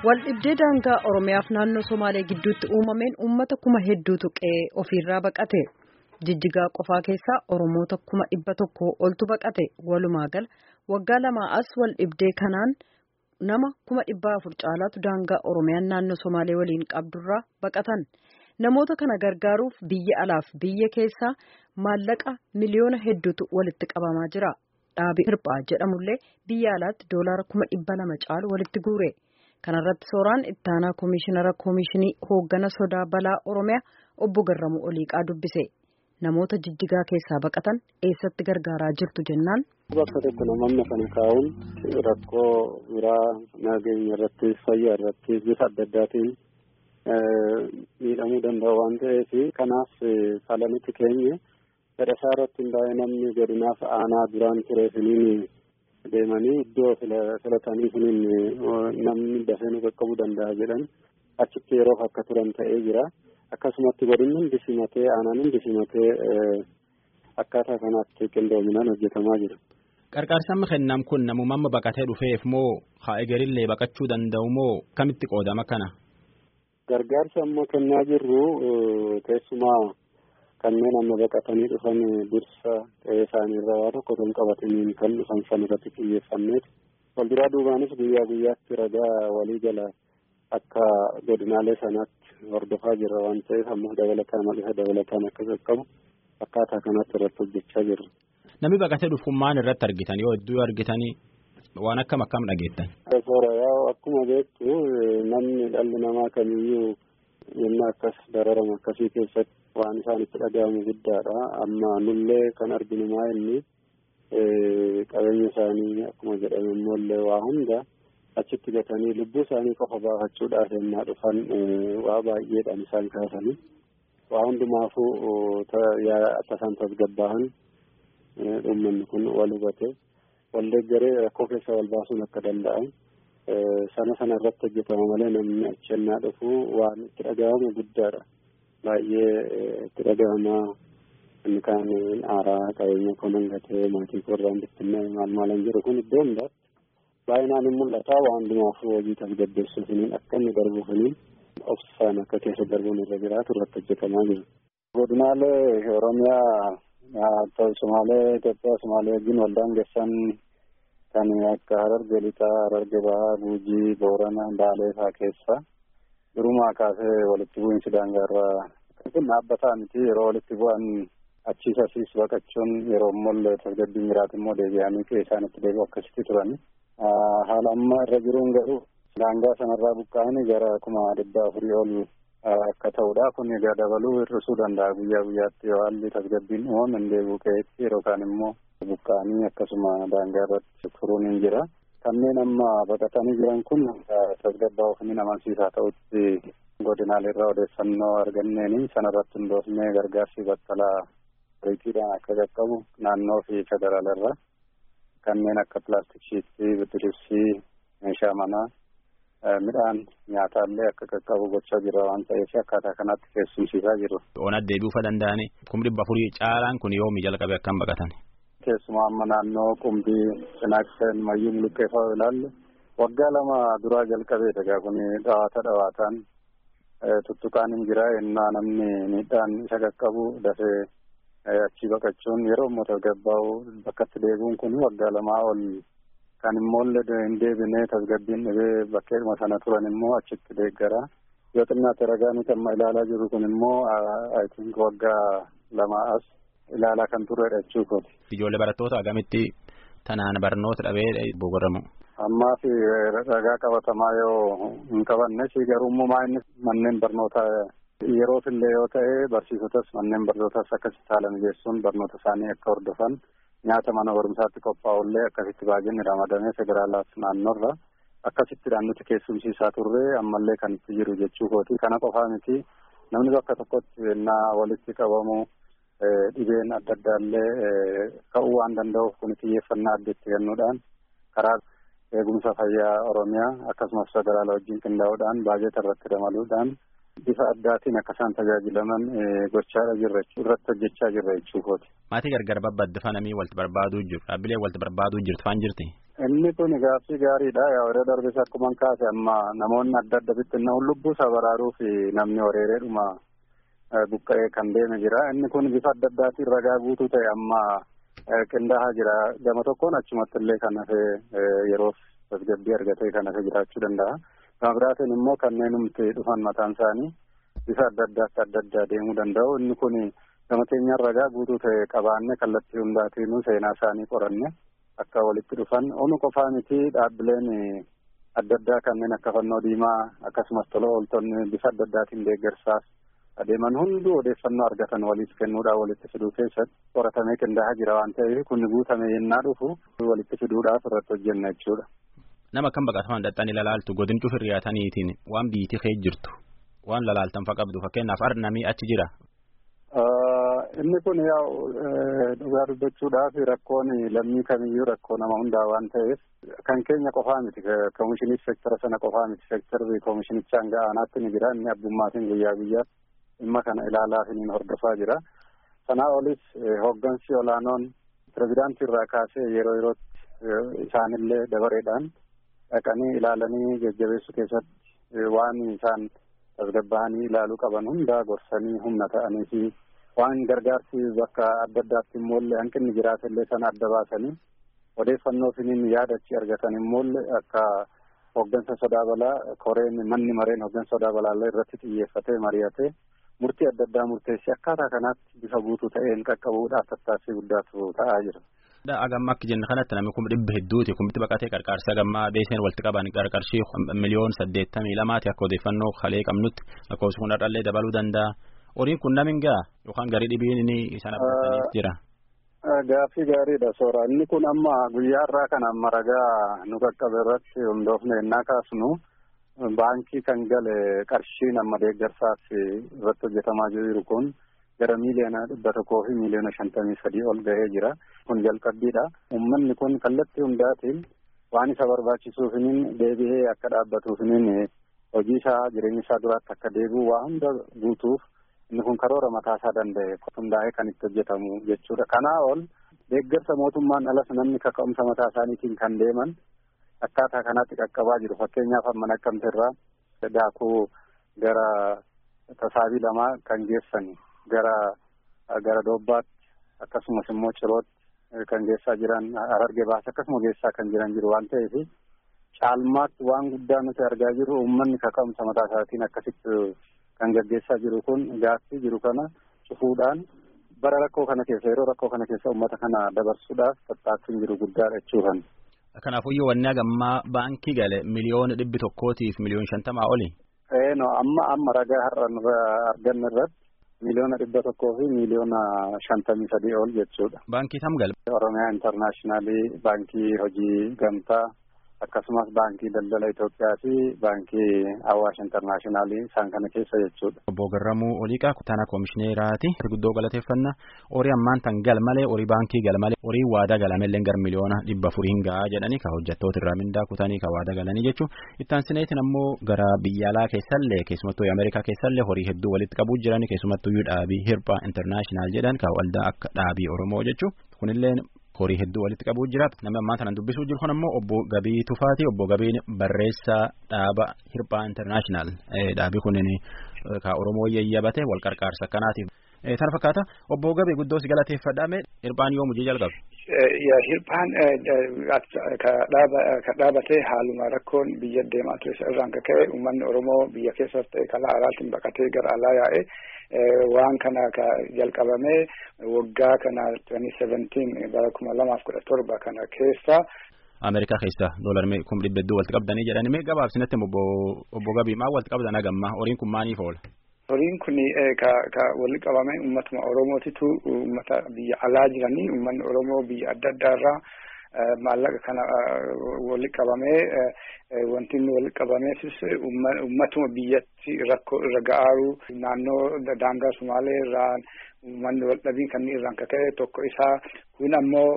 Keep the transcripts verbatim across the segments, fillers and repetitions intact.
Waldhibdee daangaa Oromiyaaf naannoo Somaalee gidduutti uumameen uummata kuma hedduutu qe'ee ofirraa baqate. Jijjigaa qofaa keessaa Oromoota kuma dhibba tokko oltu baqate. Walumaa gala waggaa lamaa as waldhibdee kanaan nama kuma dhibba afur caalaatu daangaa Oromiyaan naannoo Somaalee waliin qabdurraa baqatan. Namoota kana gargaaruuf biyya alaaf biyya keessaa maallaqa miliyoona hedduutu walitti qabamaa jira. Dhaabii hirphaa jedhamullee biyya alaatti doolaara kuma dhibba lama caalu walitti guure. Kanarratti sooraan ittaanaa koomishinara koomishinii hooggana sodaa balaa Oromiyaa obbo Garramuu Oliiqaa dubbise. Namoota jijjigaa keessaa baqatan eessatti gargaaraa jirtu jennaan. Bakka tokko namoonni kana kaa'uun rakkoo biraa nageenya irratti fayyaa irratti bifa adda addaatiin miidhamuu danda'u waan ta'eef kanaaf falanitti keenya fedhasaa irratti hundaa'ee namni godinaaf aanaa duraan ture siniin deemanii iddoo filatanii siniin namni dafee nu qaqqabuu danda'a jedhan achitti yeroof akka turan ta'ee jira. Akkasumatti godinni hundi simatee aanaan hundi simatee akkaataa kanaatti qindoominaan hojjetamaa jira. Qarqaarsi amma kennam kun namummaa baqatee dhufeef moo haa egerillee baqachuu danda'u moo kamitti qoodama kana? Gargaarsa amma kennaa jirru keessumaa kanneen amma baqatanii dhufan dursa ta'ee isaaniirraa waa tokko kan qabataniin kan dhufan san irratti xiyyeeffanneeti. Walduraa duubaanis guyyaa guyyaatti ragaa walii gala akka godinaalee sanaatti hordofaa jirra waan ta'eef ammoo dabalataan maqisa dabalataan akka qaqqabu akkaataa kanatti irratti hojjechaa jirra. Namni baqatee dhufu maal irratti argitan yoo hedduu argitanii waan akkam akkam dhageettan? Akkuma beektu namni dhalli namaa kamiyyuu yennaa akkas dararama akkasii keessatti waan isaan itti dhaga'amu guddaadha. Amma nullee kan arginu maa inni qabeenya isaanii akkuma jedhame immoo waa hunda achitti gatanii lubbuu isaanii qofa baafachuudhaaf yennaa dhufan waa baay'eedhaan isaan kaasanii waa hundumaafuu tasaan tasgabbaahan uummanni kun wal hubate wal deeggaree rakkoo keessa wal baasuun akka danda'an sana sana irratti hojjetama malee namni achi yennaa dhufu waan itti dhaga'amu guddaadha. Baay'ee itti dhaga'amaa inni kaan aaraa qabeenya konan gatee maatii korraan bittinnee maal maalan jiru kun iddoo hundaatti baay'inaan hin mul'ata waan hundumaafuu hojii tasgabbeessuufiniin akka inni darbuufiniin obsaan akka keessa darbuun irra jiraatu irratti hojjetamaa jira. Godinaalee Oromiyaa ta'u Somaalee Itoophiyaa Somaalee wajjin waldaangessan kan akka Hararge Lixaa, Hararge Bahaa, Gujii, Boorana, Baalee fa'aa keessa durumaa kaasee walitti bu'iinsi daangaarraa kun dhaabbataa miti yeroo walitti bu'an achiis asiis baqachuun yeroo immoo tasgabbiin jiraatu immoo deebi'anii qe'ee isaanitti deebi'u akkasitti turan. Haala amma irra jiruun garuu daangaa sanarraa buqqa'anii gara kuma dhibba afurii ol akka ta'udha. Kun egaa dabaluu hir'isuu danda'a guyyaa guyyaatti yoo haalli tasgabbiin uumame hin deebi'u qe'eetti yeroo kaan immoo buqqa'anii akkasuma daangaa irratti turuun hin jira. Kanneen amma baqatanii jiran kun tasgabbaa ofii amansiisaa ta'utti godinaalee irraa odeeffannoo arganneeni sanarratti hundoofnee gargaarsi battalaa riiqiidhaan akka qaqqabu naannoo fi federaala irraa kanneen akka pilaastik shiitii, bidiribsii, meeshaa manaa, midhaan nyaataallee akka qaqqabu gochaa jira waan ta'eef akkaataa kanatti keessumsiisaa jiru. Oona deebi'uu danda'anii kuma dhibba afurii caalaan kun yoomi jalqabe akkam baqatan? Keessumaa amma naannoo Qumbii, Cinaakseen, Mayyuu Muluqqee fa'aa ilaalle waggaa lama duraa jalqabee egaa kun dhawaata dhawaataan tuttuqaan hin jira yennaa namni miidhaan isa qaqqabu dafee achii baqachuun yeroo immoo tasgabbaa'u bakkatti deebi'uun kun waggaa lamaa ol kan immoo hin deebinee tasgabbiin dhibee bakkeedhuma sana turan immoo achitti deeggara. Yoo xinnaatti ragaa nuti amma ilaalaa jirru kun immoo I think waggaa lamaa as ilaalaa kan turredha jechuudha. Ijoollee barattoota agamitti tanaan barnoota dhabee boqoramu. Ammaa fi ragaa qabatamaa yoo hin qabanne si garuu immoo inni manneen barnootaa yeroo illee yoo ta'e barsiisotas manneen barnootas akkasitti haala mijeessuun barnoota isaanii akka hordofan nyaata mana barumsaatti qophaa'ullee akkasitti baay'inni ramadamee federaalaaf naannoorra akkasittidhaan nuti keessumsiisaa turre ammallee kan itti jiru jechuu kooti. Kana qofaa miti namni bakka tokkotti yennaa walitti qabamu dhibeen adda addaallee ka'uu waan danda'uuf kun xiyyeeffannaa adda itti kennuudhaan karaa eegumsa fayyaa Oromiyaa akkasumas federaala wajjin qindaa'uudhaan baajeta irratti dabaluudhaan bifa addaatiin akka isaan tajaajilaman gochaa jirra irratti hojjechaa jirra jechuudha. Maatii gargar babbaddifamanii walitti barbaaduu jiru. Dhaabbilee walitti barbaaduu jirtu faan jirti. Inni kun gaaffii gaariidha. Yeroo darbes akkuma kaase amma namoonni adda adda bittinnaa'uun lubbuu isaa baraaruu fi namni horeereedhuma buqqa'ee kan deeme jira. Inni kun bifa adda addaatiin ragaa guutuu ta'e amma qindaa'aa jira. Gama tokkoon achumatti illee kan hafe yeroo tasgabbii argatee kan hafe jiraachuu danda'a. Gama biraatiin immoo kanneen humti dhufan mataan isaanii bifa adda addaatti adda addaa deemuu danda'u. Inni kun gama keenyaan ragaa guutuu ta'e qabaanne kallattii hundaatiinuu seenaa isaanii qoranne akka walitti dhufan onu qofaa miti dhaabbileen adda addaa kanneen akka fannoo diimaa akkasumas tola ooltonni bifa adda addaatiin deeggarsaaf adeeman hunduu odeeffannoo argatan waliif kennuudhaan walitti fiduu keessatti qoratamee qindaa'aa jira waan ta'eef kun guutamee yennaa dhufu walitti fiduudhaaf irratti hojjenna jechuudha. Nama akkam baqataman dadhanii lalaaltu godin cufi riyaataniitiin waan biyyittii kee jirtu waan lalaaltan fa qabdu fakkeenyaaf arnamii achi jira. Inni kun yaa dhugaa dubbachuudhaaf rakkoon lammii kamiyyuu rakkoo nama hundaa waan ta'eef kan keenya qofaa miti koomishinii seektara sana qofaa miti seektarri koomishinichaan ga'aanaatti ni jira inni abbummaatiin guyyaa guyyaa dhimma kana ilaalaa fi hordofaa jira. Sanaa olis hooggansi olaanoon pirezidaantii irraa kaasee yeroo yerootti isaanillee dabareedhaan dhaqanii ilaalanii jajjabeessuu keessatti waan isaan tasgabba'anii ilaaluu qaban hundaa gorsanii humna ta'anii fi waan gargaarsi bakka adda addaatti immoo hanqinni jiraatellee sana adda baasanii odeeffannoo finiin yaadachi argatan immoo akka hooggansa sodaa balaa koreen manni mareen hooggansa sodaa balaallee irratti xiyyeeffatee mari'atee murtii adda addaa murteessee akkaataa kanaatti bifa guutuu ta'een qaqqabuudhaaf tattaaffii guddaatu ta'aa jira. Agamma akka jenna kanatti namni kuma dhibba hedduuti kumti baqatee qarqaarsa agammaa beeseen walitti qaban qarqarshii miliyoon saddeettamii lamaati akka odeeffannoo kalee qabnutti lakkoofsi kun har'allee dabaluu danda'a. Horiin kun namin gaa yookaan garii dhibiin inni isaan abdataniif jira. Gaaffii gaariidha soora. Inni kun amma guyyaa irraa kan amma ragaa nu qaqqabe irratti hundoofne ennaa kaasnu baankii kan gale qarshiin amma deeggarsaaf irratti hojjetamaa jiru kun gara miiliyoona dhibba tokkoo fi miiliyoona shantamii sadii ol gahee jira. Kun jalqabbiidha. Uummanni kun kallattii hundaatiin waan isa barbaachisuufiniin deebi'ee akka dhaabbatuufiniin hojii isaa jireenya isaa duraatti akka deebi'u waa hunda guutuuf inni kun karoora mataa isaa danda'e hundaa'ee kan itti hojjetamu jechuudha. Kanaa ol deeggarsa mootummaan alas namni kaka'umsa mataa isaaniitiin kan deeman akkaataa kanaatti qaqqabaa jiru. Fakkeenyaaf amma Naqqamte irraa daakuu gara tasaabii lamaa kan geessan gara gara Doobbaatti akkasumas immoo Cirootti kan geessaa jiran Harargee baas akkasuma geessaa kan jiran jiru waan ta'eef caalmaatti waan guddaa nuti argaa jirru uummanni kaka'umsa mataa isaatiin akkasitti kan gaggeessaa jiru kun gaaffii jiru kana cufuudhaan bara rakkoo kana keessa yeroo rakkoo kana keessa uummata kana dabarsuudhaaf tattaaffiin jiru guddaadha jechuudha. Kanaafuu yoo wanni agammaa baankii gale miliyoona dhibbi tokkootiif miliyoona shantamaa oli. Ee no amma amma ragaa har'a arganne irratti miliyoona dhibba tokkoo fi miliyoona shantamii sadii ol jechuudha. Baankii tam gale. Oromiyaa intarnaashinaali baankii hojii gamtaa akkasumas baankii daldala Itoophiyaa fi baankii Awaash intarnaashinaali isaan kana keessa jechuudha. Obbo Garramuu Oliiqaa kutaana koomishineeraati. Guddoo galateeffannaa horii ammaan tan gal malee horii baankii gal malee horii waadaa galamellee gar miliyoona dhibba afuriin gahaa jedhanii ka hojjettoota irraa mindaa kutanii ka waadaa galanii jechuun ittaan sineetiin ammoo gara biyya alaa keessallee keessumattuu Ameerikaa keessallee horii hedduu walitti qabuu jiranii keessumattuu dhaabii Hirphaa intarnaashinaal jedhan ka waldaa akka dhaabii Oromoo jechuun kunillee horii hedduu walitti qabuu jira. Namni ammaa kana dubbisuu jiru kun ammoo obbo Gabii Tufaati. Obbo Gabiin barreessaa dhaaba Hirphaa intarnaashinaal dhaabii kunin ka Oromoo yayyabate wal qarqaarsa akkanaatiif. Sana fakkaata obbo Gabii guddoo si galateeffadhaame Hirphaan yoo mujii jalqabe. Hirphaan ka dhaabatee haaluma rakkoon biyya deemaa ture irraan ka ka'e uummanni Oromoo biyya keessas ta'e kalaa alaatiin baqatee gara alaa yaa'e waan kana ka jalqabamee waggaa kana twenty seventeen bara kuma lamaaf kudha torba kana keessa. Ameerikaa keessa doolarmee kum dhibba hedduu walitti qabdanii jedhanii mee gabaabsinatti obbo obbo Gabii maal walitti qabdan agamma horiin kun maaliif oola? Horiin kun ka ka walitti qabamee uummatuma Oromootitu uummata biyya alaa jiranii uummanni Oromoo biyya adda addaarraa maallaqa kana walitti qabamee wanti inni walitti qabameefis uummatuma biyyatti rakkoo irra ga'aaru naannoo daangaa Sumaalee irraa uummanni wal dhabii kan irraan kaka'e tokko isaa kun ammoo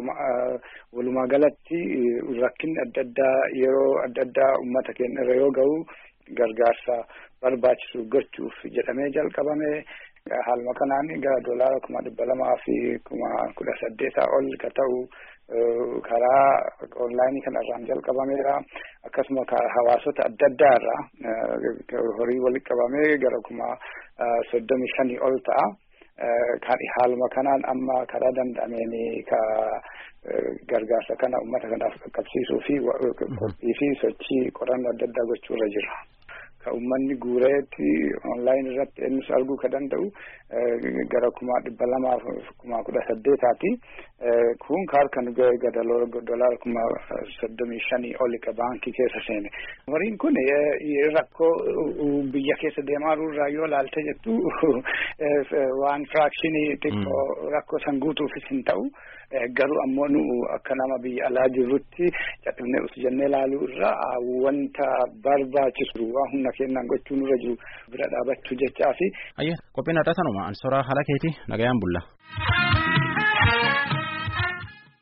walumaa galatti rakkinni adda addaa yeroo adda addaa uummata keenya irra yoo ga'u gargaarsa barbaachisu gochuuf jedhamee jalqabame haaluma kanaan gara doolaara kuma dhibba lamaa fi kuma kudha saddeetaa ol ka ta'u karaa onlaayinii kanarraan jalqabameera akkasuma hawaasota adda addaa irraa horii walitti qabamee gara kuma soddomii shanii ol ta'a. Kan haaluma kanaan amma karaa danda'ameen ka gargaarsa kana uummata kanaaf qaqqabsiisuu fi qophii fi sochii qorannoo adda addaa gochuurra jira. Ka uummanni guureetti onlaayinii irratti eenyus arguu ka danda'u gara kuma dhibba lamaaf kuma kudha saddeetaati. Kun harka nu ga'e dolaara kuma soddomii shanii oli ka baankii keessa seene. Horiin kun rakkoo biyya keessa deemaa irraa yoo ilaalte jettu waan firaakshinii xiqqoo rakkoo san guutuufis hin ta'u. Garuu ammoo nu akka nama biyya alaa jirrutti cadhibnee usi jennee ilaaluu irraa wanta barbaachisu waan humna keenyaan gochuu nurra jiru bira dhaabachuu jechaa fi. Qophiin adda sanuma ansoraa haala keeti nagayaan bulla.